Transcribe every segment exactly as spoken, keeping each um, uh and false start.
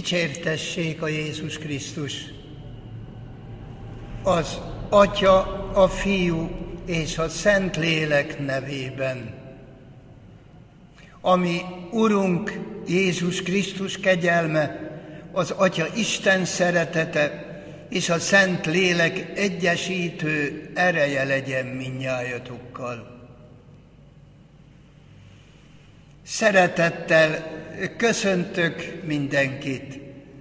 Dicsértessék a Jézus Krisztus! Az Atya, a Fiú és a Szentlélek nevében. Ami Urunk Jézus Krisztus kegyelme, az Atya Isten szeretete és a Szentlélek egyesítő ereje legyen mindnyájatokkal. Szeretettel köszöntök mindenkit.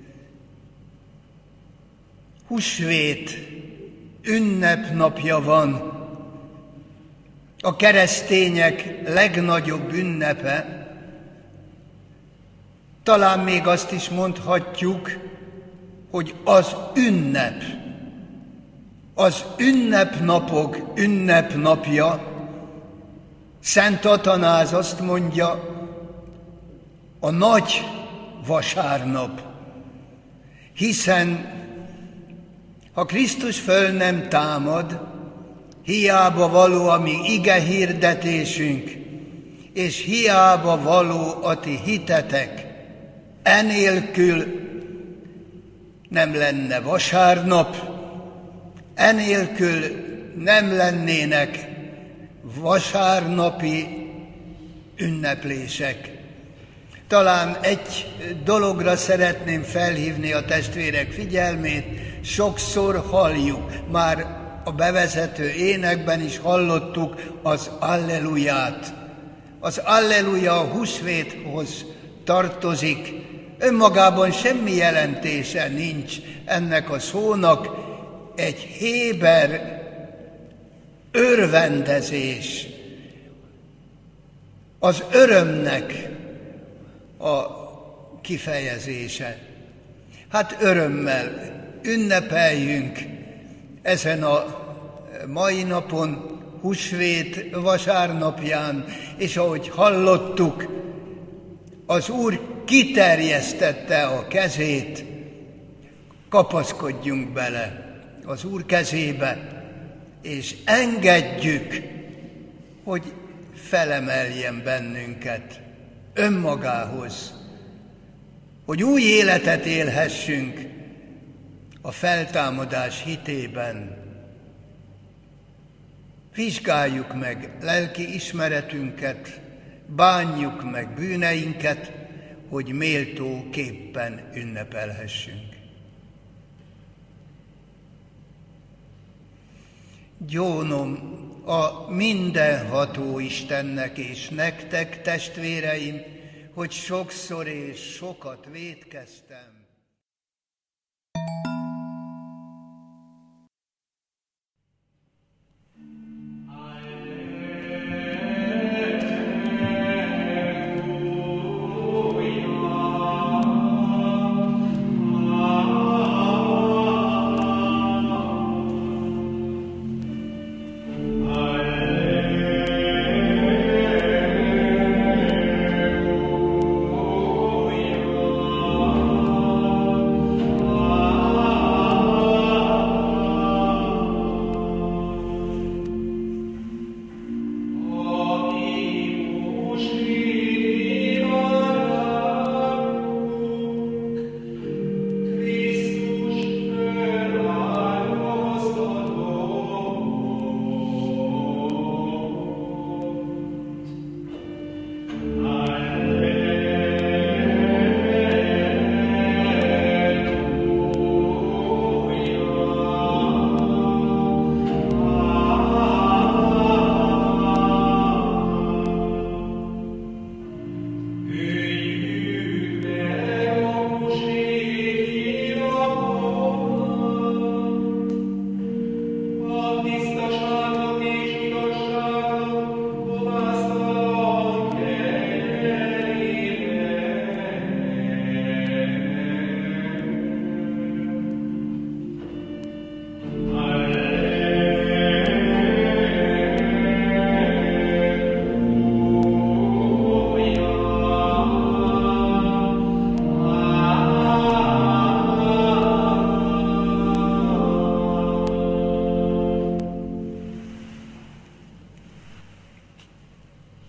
Húsvét ünnepnapja van, a keresztények legnagyobb ünnepe. Talán még azt is mondhatjuk, hogy az ünnep, az ünnepnapok ünnepnapja. Szent Atanáz azt mondja, a nagy vasárnap, hiszen ha Krisztus föl nem támad, hiába való a mi ige hirdetésünk, és hiába való a ti hitetek, enélkül nem lenne vasárnap, enélkül nem lennének vasárnapi ünneplések. Talán egy dologra szeretném felhívni a testvérek figyelmét, sokszor halljuk, már a bevezető énekben is hallottuk az alleluját. Az alleluja a húsvéthoz tartozik, önmagában semmi jelentése nincs ennek a szónak, egy héber örvendezés, az örömnek a kifejezése. Hát örömmel ünnepeljünk ezen a mai napon, húsvét vasárnapján, és ahogy hallottuk, az Úr kiterjesztette a kezét, kapaszkodjunk bele az Úr kezébe, és engedjük, hogy felemeljen bennünket önmagához, hogy új életet élhessünk a feltámadás hitében. Vizsgáljuk meg lelki ismeretünket, bánjuk meg bűneinket, hogy méltóképpen ünnepelhessünk. Gyónom a mindenható Istennek és nektek, testvéreim, hogy sokszor és sokat vétkeztem.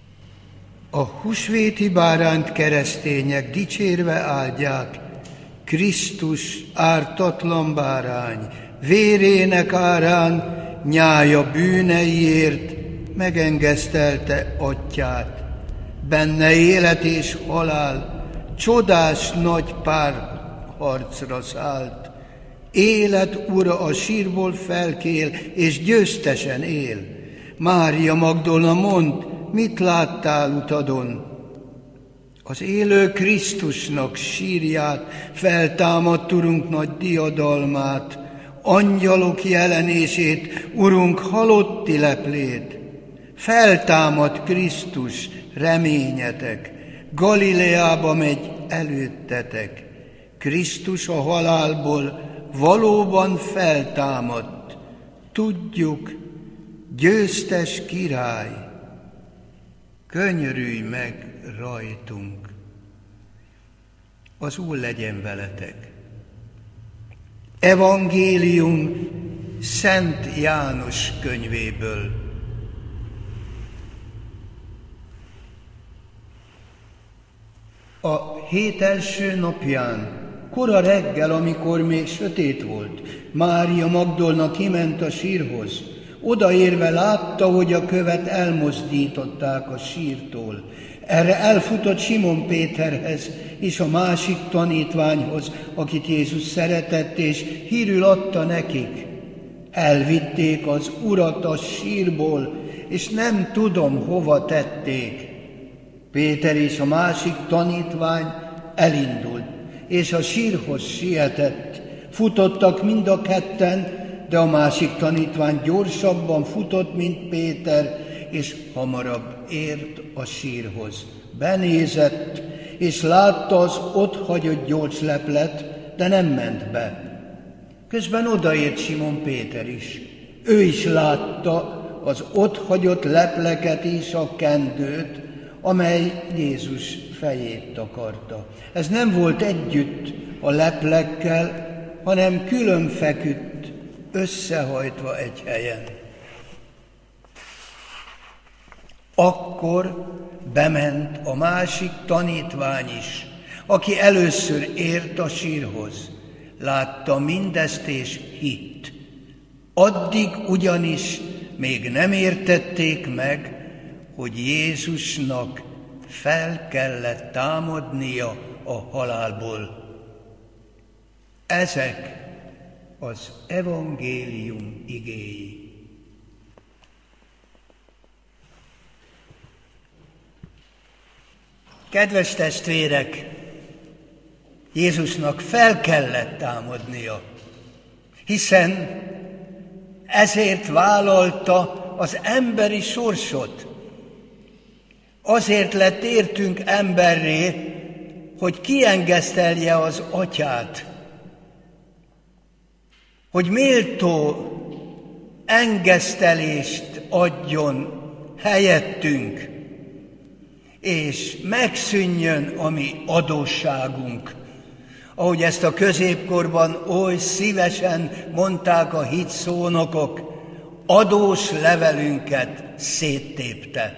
A húsvéti bárányt keresztények dicsérve áldják, Krisztus ártatlan bárány, vérének árán nyája bűneiért megengesztelte atyját. Benne élet és halál, csodás nagy párharcra szállt. Élet ura a sírból felkél, és győztesen él. Mária Magdolna, mondd, mit láttál utadon? Az élő Krisztusnak sírját, feltámadt Urunk nagy diadalmát, angyalok jelenését, Urunk halotti leplét. Feltámad Krisztus, reményetek, Galileába megy előttetek. Krisztus a halálból valóban feltámadt, tudjuk, győztes király, könyörülj meg rajtunk. Az Úr legyen veletek. Evangélium Szent János könyvéből. A hét első napján, kora reggel, amikor még sötét volt, Mária Magdolna kiment a sírhoz. Odaérve látta, hogy a követ elmozdították a sírtól. Erre elfutott Simon Péterhez és a másik tanítványhoz, akit Jézus szeretett, és hírül adta nekik. Elvitték az Urat a sírból, és nem tudom, hova tették. Péter és a másik tanítvány elindult, és a sírhoz sietett. Futottak mind a ketten, de a másik tanítvány gyorsabban futott, mint Péter, és hamarabb ért a sírhoz. Benézett, és látta az ott hagyott gyolcsleplet, de nem ment be. Közben odaért Simon Péter is. Ő is látta az ott hagyott lepleket és a kendőt, amely Jézus fejét takarta. Ez nem volt együtt a leplekkel, hanem külön feküdt, összehajtva egy helyen. Akkor bement a másik tanítvány is, aki először ért a sírhoz. Látta mindezt és hitt. Addig ugyanis még nem értették meg, hogy Jézusnak fel kellett támadnia a halálból. Ezek az evangélium igéi. Kedves testvérek, Jézusnak fel kellett támadnia, hiszen ezért vállalta az emberi sorsot. Azért lett értünk emberré, hogy kiengesztelje az atyát, hogy méltó engesztelést adjon helyettünk, és megszűnjön a mi adósságunk. Ahogy ezt a középkorban oly szívesen mondták a hitszónokok, adós levelünket széttépte.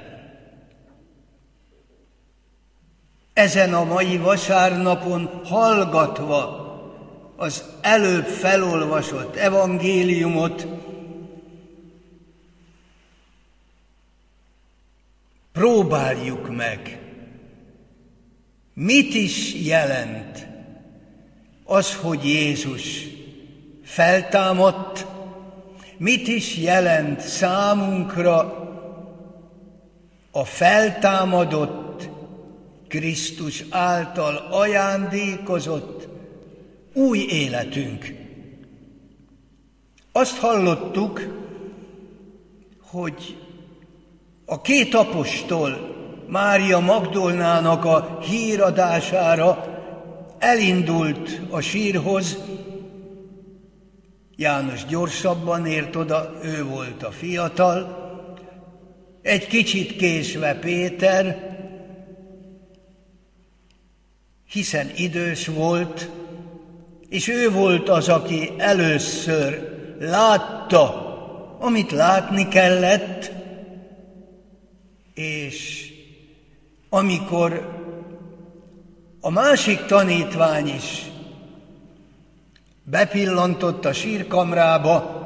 Ezen a mai vasárnapon hallgatva az előbb felolvasott evangéliumot, próbáljuk meg, mit is jelent az, hogy Jézus feltámadt, mit is jelent számunkra a feltámadott, Krisztus által ajándékozott új életünk. Azt hallottuk, hogy a két apostol Mária Magdolnának a híradására elindult a sírhoz. János gyorsabban ért oda, ő volt a fiatal, egy kicsit késve Péter, hiszen idős volt, és ő volt az, aki először látta, amit látni kellett, és amikor a másik tanítvány is Bepillantott a sírkamrába.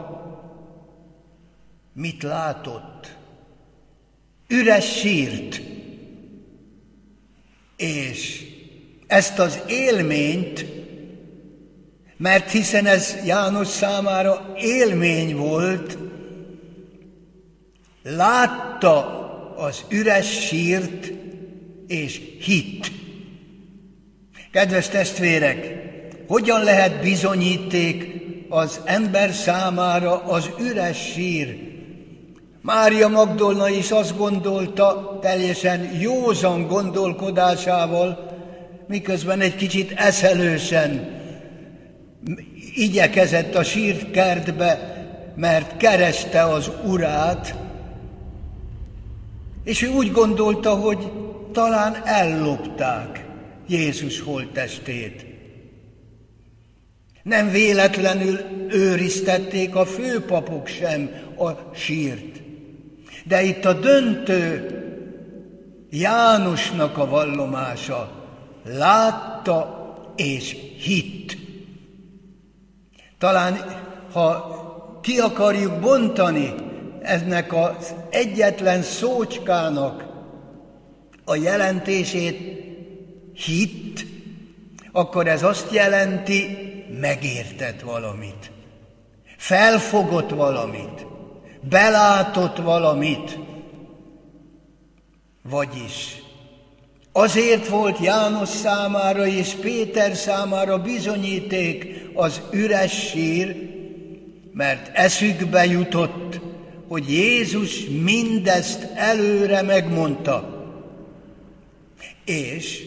Mit látott? Üres sírt. És ezt az élményt, mert hiszen ez János számára élmény volt, látta az üres sírt, és hitt. Kedves testvérek, hogyan lehet bizonyíték az ember számára az üres sír? Mária Magdolna is azt gondolta, teljesen józan gondolkodásával, miközben egy kicsit eszelősen igyekezett a sírkertbe, mert kereste az urát, és ő úgy gondolta, hogy talán ellopták Jézus holttestét. Nem véletlenül őriztették a főpapok sem a sírt. De itt a döntő Jánosnak a vallomása: látta és hitt. Talán, ha ki akarjuk bontani ennek az egyetlen szócskának a jelentését, hitt, akkor ez azt jelenti, megértett valamit, felfogott valamit, belátott valamit. Vagyis azért volt János számára és Péter számára bizonyíték az üres sír, mert eszükbe jutott, hogy Jézus mindezt előre megmondta. És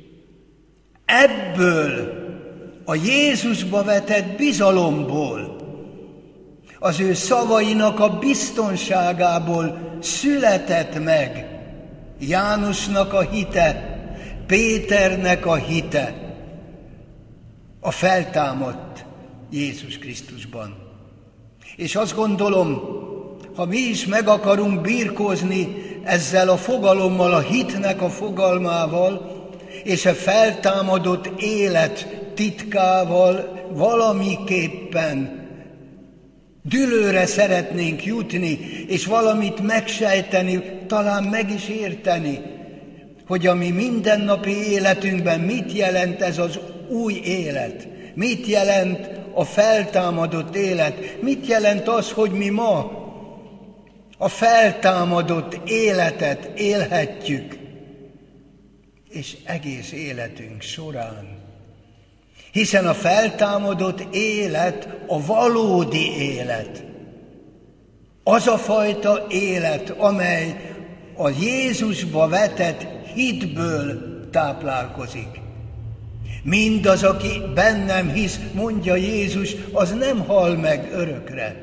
ebből a Jézusba vetett bizalomból, az ő szavainak a biztonságából született meg Jánosnak a hite, Péternek a hite a feltámadt Jézus Krisztusban. És azt gondolom, ha mi is meg akarunk birkózni ezzel a fogalommal, a hitnek a fogalmával, és a feltámadott élet titkával valamiképpen dűlőre szeretnénk jutni, és valamit megsejteni, talán meg is érteni, hogy a mi mindennapi életünkben mit jelent ez az új élet, mit jelent a feltámadott élet, mit jelent az, hogy mi ma a feltámadott életet élhetjük, és egész életünk során. Hiszen a feltámadott élet a valódi élet. Az a fajta élet, amely a Jézusba vetett hitből táplálkozik. Mindaz, aki bennem hisz, mondja Jézus, az nem hal meg örökre.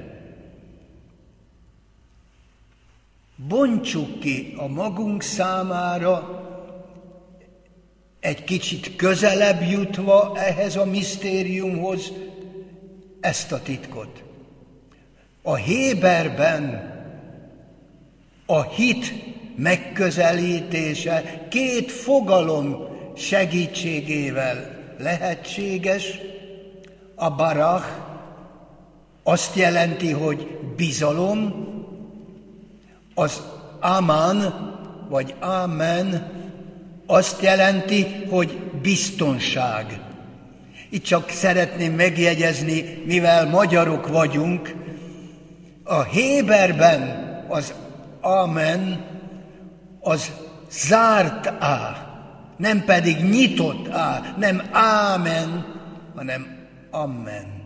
Bontsuk ki a magunk számára, egy kicsit közelebb jutva ehhez a misztériumhoz, ezt a titkot. A Héberben a hit megközelítése két fogalom segítségével lehetséges. A barach azt jelenti, hogy bizalom, az aman vagy amen azt jelenti, hogy biztonság. Itt csak szeretném megjegyezni, mivel magyarok vagyunk, a héberben az amen az zárt á, nem pedig nyitott á, nem ámen, hanem amen.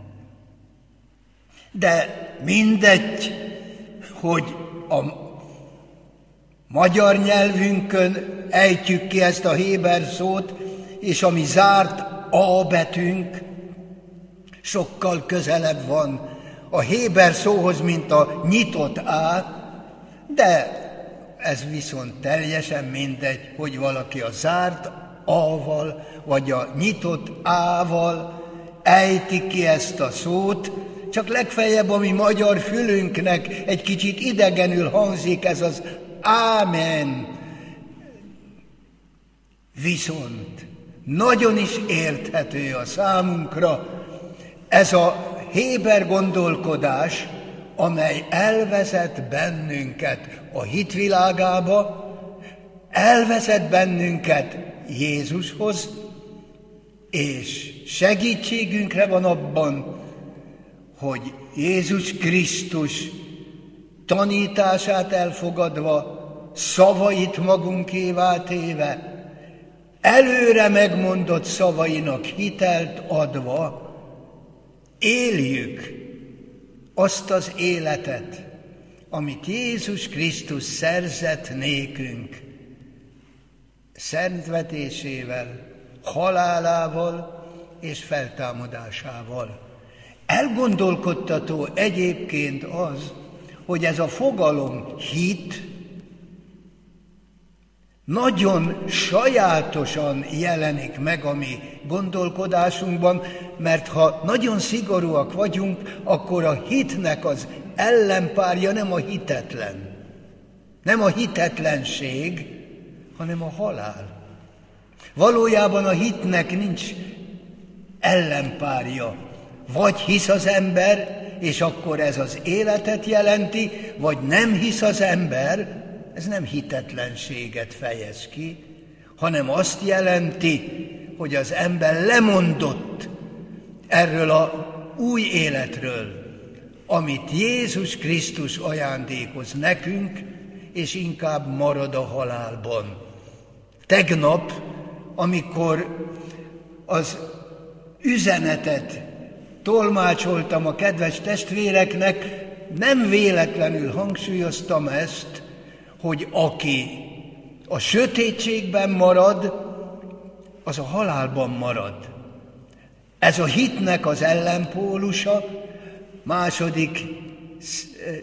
De mindegy, hogy a magyar nyelvünkön ejtjük ki ezt a héber szót, és ami zárt A betűnk sokkal közelebb van a héber szóhoz, mint a nyitott A, de ez viszont teljesen mindegy, hogy valaki a zárt A-val, vagy a nyitott A-val ejti ki ezt a szót, csak legfeljebb a mi magyar fülünknek egy kicsit idegenül hangzik ez az ámen. Viszont nagyon is érthető a számunkra, Ez a héber gondolkodás, amely elvezet bennünket a hitvilágába, elvezet bennünket Jézushoz, és segítségünkre van abban, hogy Jézus Krisztus tanítását elfogadva, szavait magunkévá téve, előre megmondott szavainak hitelt adva, éljük azt az életet, amit Jézus Krisztus szerzett nékünk, szenvedésével, halálával és feltámadásával. Elgondolkodtató egyébként az, hogy ez a fogalom hit nagyon sajátosan jelenik meg a mi gondolkodásunkban, mert ha nagyon szigorúak vagyunk, akkor a hitnek az ellenpárja nem a hitetlen. Nem a hitetlenség, hanem a halál. Valójában a hitnek nincs ellenpárja. Vagy hisz az ember, és akkor ez az életet jelenti, vagy nem hisz az ember, ez nem hitetlenséget fejez ki, hanem azt jelenti, hogy az ember lemondott erről a új életről, amit Jézus Krisztus ajándékoz nekünk, és inkább marad a halálban. Tegnap, amikor az üzenetet tolmácsoltam a kedves testvéreknek, nem véletlenül hangsúlyoztam ezt, hogy aki a sötétségben marad, az a halálban marad. Ez a hitnek az ellenpólusa. Második, eh,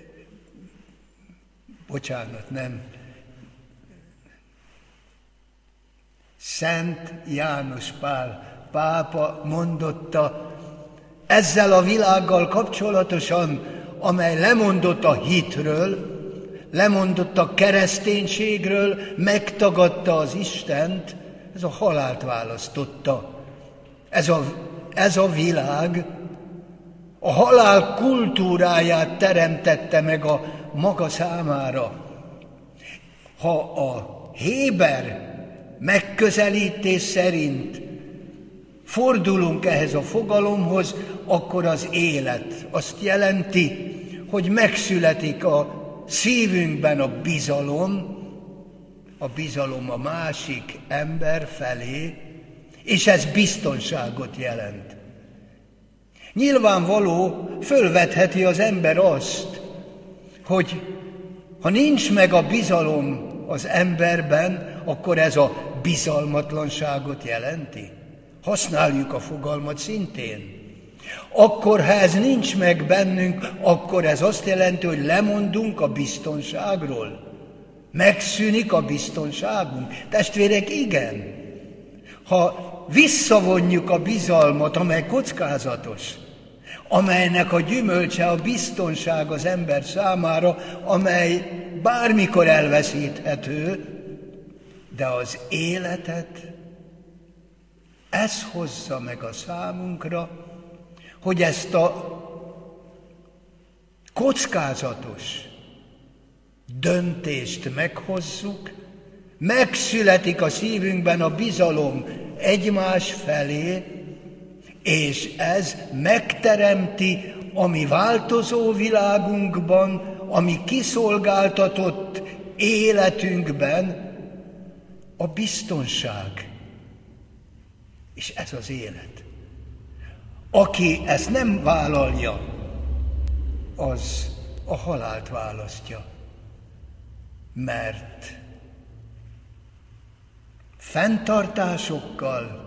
bocsánat, nem, Szent János Pál pápa mondotta ezzel a világgal kapcsolatosan, amely lemondott a hitről, lemondott a kereszténységről, megtagadta az Istent, ez a halált választotta. Ez a, ez a világ a halál kultúráját teremtette meg a maga számára. Ha a héber megközelítés szerint fordulunk ehhez a fogalomhoz, akkor az élet azt jelenti, hogy megszületik a szívünkben a bizalom, a bizalom a másik ember felé, és ez biztonságot jelent. Nyilvánvaló, fölvetheti az ember azt, hogy ha nincs meg a bizalom az emberben, akkor ez a bizalmatlanságot jelenti. Használjuk a fogalmat szintén. Akkor, ha ez nincs meg bennünk, akkor ez azt jelenti, hogy lemondunk a biztonságról. Megszűnik a biztonságunk. Testvérek, igen. Ha visszavonjuk a bizalmat, amely kockázatos, amelynek a gyümölcse a biztonság az ember számára, amely bármikor elveszíthető, de az életet ez hozza meg a számunkra, hogy ezt a kockázatos döntést meghozzuk, megszületik a szívünkben a bizalom egymás felé, és ez megteremti a mi változó világunkban, a mi kiszolgáltatott életünkben a biztonság. És ez az élet. Aki ezt nem vállalja, az a halált választja. Mert fenntartásokkal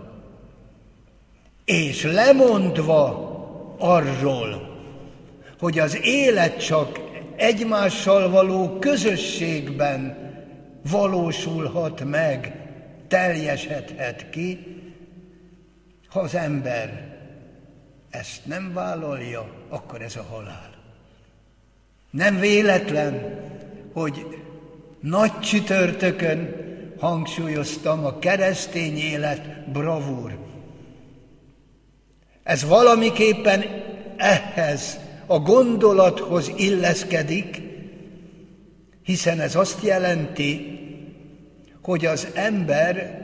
és lemondva arról, hogy az élet csak egymással való közösségben valósulhat meg, teljesedhet ki, ha az ember ezt nem vállalja, akkor ez a halál. Nem véletlen, hogy nagy csütörtökön hangsúlyoztam a keresztény élet bravúr. Ez valamiképpen ehhez a gondolathoz illeszkedik, hiszen ez azt jelenti, hogy az ember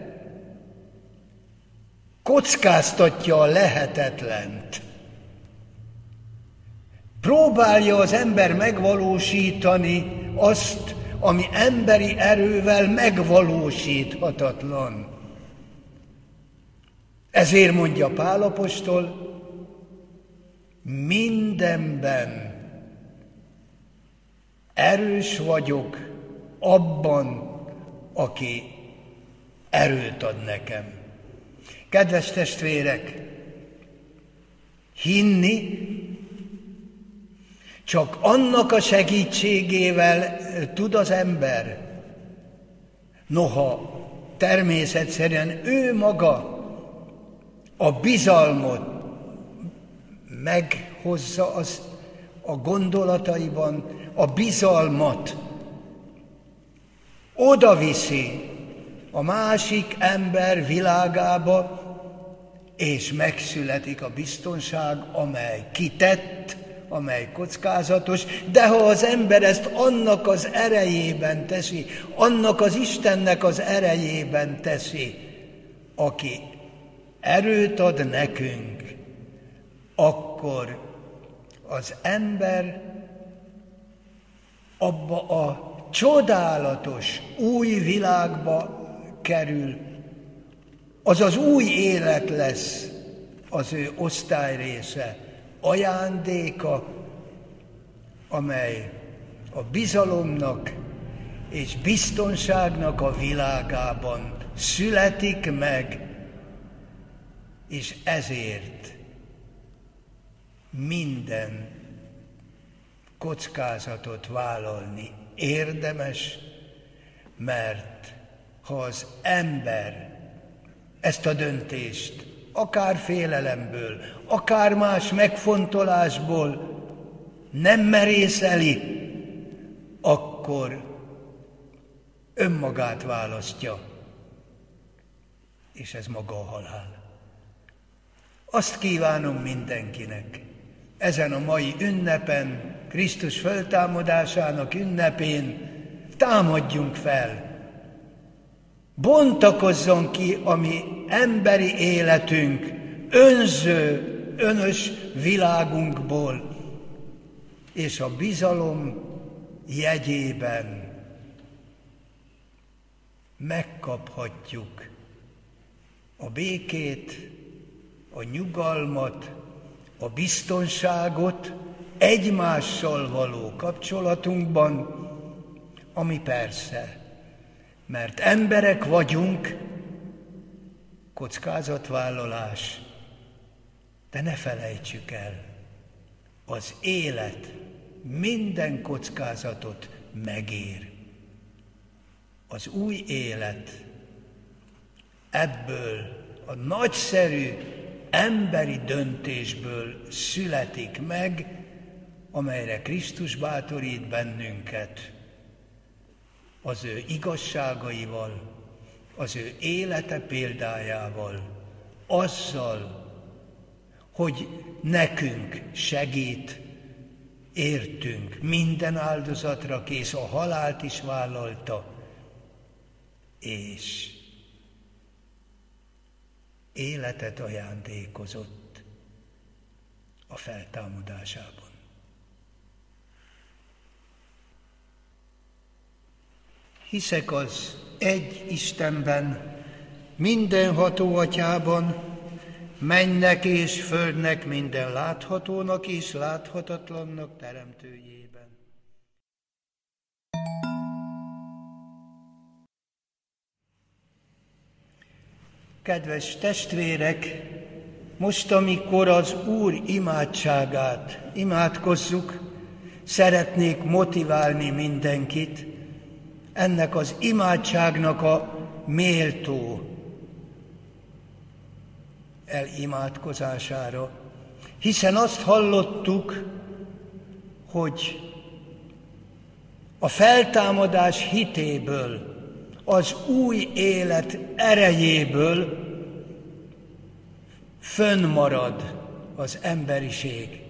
kockáztatja a lehetetlent. Próbálja az ember megvalósítani azt, ami emberi erővel megvalósíthatatlan. Ezért mondja Pál apostol, mindenben erős vagyok abban, aki erőt ad nekem. Kedves testvérek, hinni csak annak a segítségével tud az ember, noha természetszerűen ő maga a bizalmat meghozza az a gondolataiban, a bizalmat odaviszi a másik ember világába, és megszületik a biztonság, amely kitett, amely kockázatos, de ha az ember ezt annak az erejében teszi, annak az Istennek az erejében teszi, aki erőt ad nekünk, akkor az ember abba a csodálatos új világba kerül, az az új élet lesz az ő osztályrésze, ajándéka, amely a bizalomnak és biztonságnak a világában születik meg, és ezért minden kockázatot vállalni érdemes, mert ha az ember ezt a döntést akár félelemből, akár más megfontolásból nem merészeli, akkor önmagát választja, és ez maga a halál. Azt kívánom mindenkinek, ezen a mai ünnepen, Krisztus feltámadásának ünnepén, támadjunk fel, bontakozzon ki a mi emberi életünk, önző, önös világunkból, és a bizalom jegyében megkaphatjuk a békét, a nyugalmat, a biztonságot egymással való kapcsolatunkban, ami persze, mert emberek vagyunk, kockázatvállalás, de ne felejtsük el, az élet minden kockázatot megér. Az új élet ebből a nagyszerű emberi döntésből születik meg, amelyre Krisztus bátorít bennünket az ő igazságaival, az ő élete példájával, azzal, hogy nekünk segít, értünk, minden áldozatra kész, a halált is vállalta, és életet ajándékozott a feltámadásában. Hiszek az egy Istenben, mindenható Atyában, mennek és földnek, minden láthatónak és láthatatlannak teremtőjében. Kedves testvérek, most, amikor az Úr imádságát imádkozzuk, szeretnék motiválni mindenkit ennek az imádságnak a méltó elimádkozására, hiszen azt hallottuk, hogy a feltámadás hitéből, az új élet erejéből fönnmarad az emberiség.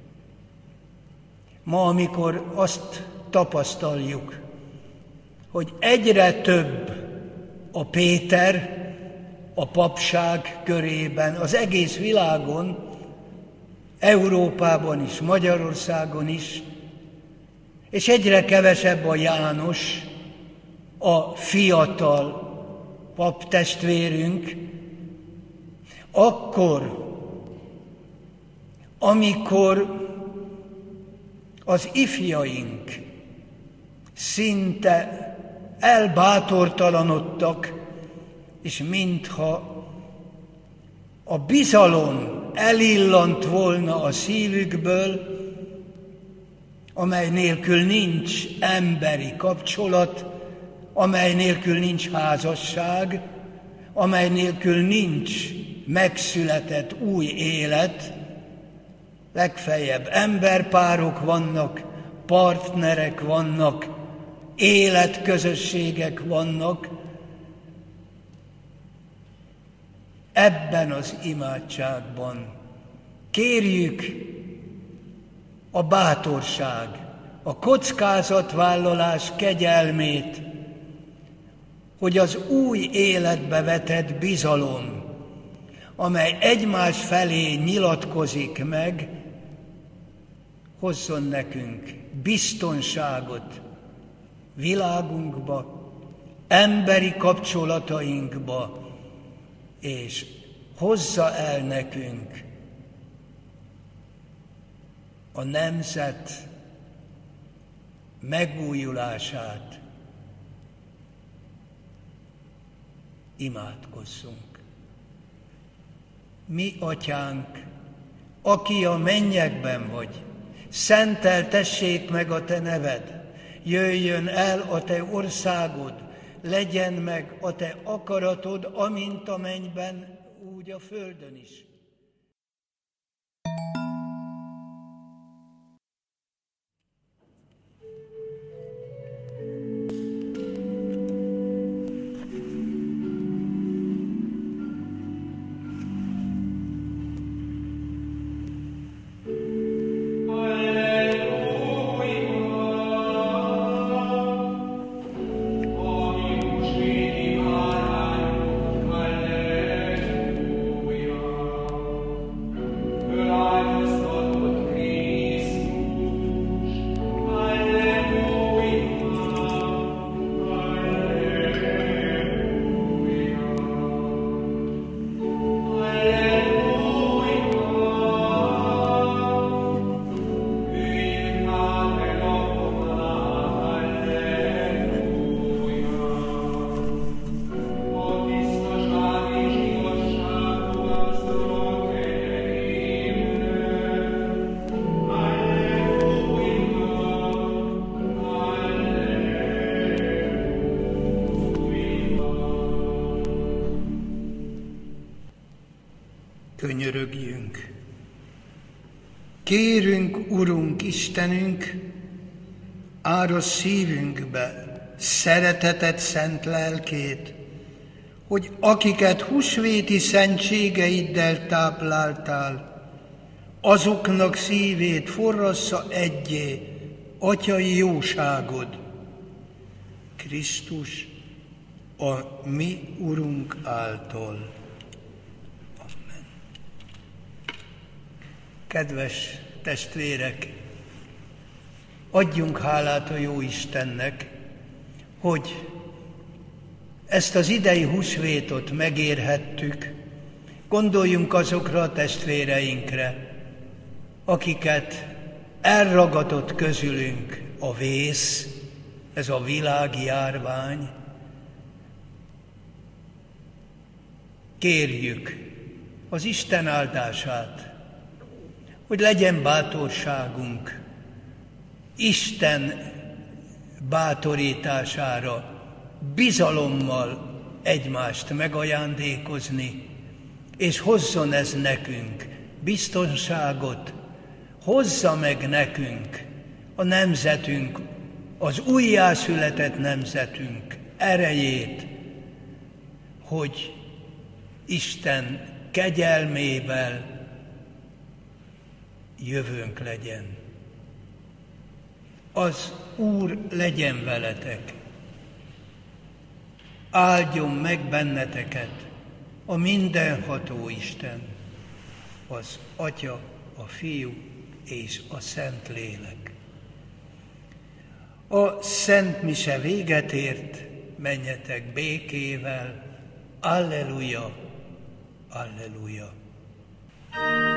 Ma, amikor azt tapasztaljuk, hogy egyre több a Péter a papság körében, az egész világon, Európában is, Magyarországon is, és egyre kevesebb a János, a fiatal paptestvérünk, akkor, amikor az ifjaink szinte elbátortalanodtak, és mintha a bizalom elillant volna a szívükből, amely nélkül nincs emberi kapcsolat, amely nélkül nincs házasság, amely nélkül nincs megszületett új élet, legfeljebb emberpárok vannak, partnerek vannak, életközösségek vannak. Ebben az imádságban kérjük a bátorság, a kockázatvállalás kegyelmét, hogy az új életbe vetett bizalom, amely egymás felé nyilatkozik meg, hozzon nekünk biztonságot világunkba, emberi kapcsolatainkba, és hozza el nekünk a nemzet megújulását. Imádkozzunk. Mi, Atyánk, aki a mennyekben vagy, szenteltessék meg a te neved, jöjjön el a te országod, legyen meg a te akaratod, amint a mennyben, úgy a földön is. Könyörögjünk. Kérünk, Urunk, Istenünk, árasz szívünkbe szereteted szent lelkét, hogy akiket húsvéti szentségeiddel tápláltál, azoknak szívét forrassza egyé atyai jóságod. Krisztus, a mi Urunk által. Kedves testvérek, adjunk hálát a jó Istennek, hogy ezt az idei húsvétot megérhettük. Gondoljunk azokra a testvéreinkre, akiket elragadott közülünk a vész, ez a világi járvány. Kérjük az Isten áldását, hogy legyen bátorságunk Isten bátorítására, bizalommal egymást megajándékozni, és hozzon ez nekünk biztonságot, hozza meg nekünk a nemzetünk, az újjászületett nemzetünk erejét, hogy Isten kegyelmével jövőnk legyen. Az Úr legyen veletek. Áldjon meg benneteket a mindenható Isten, az Atya, a Fiú és a Szentlélek. A Szent Mise véget ért, menjetek békével. Alleluja, alleluja.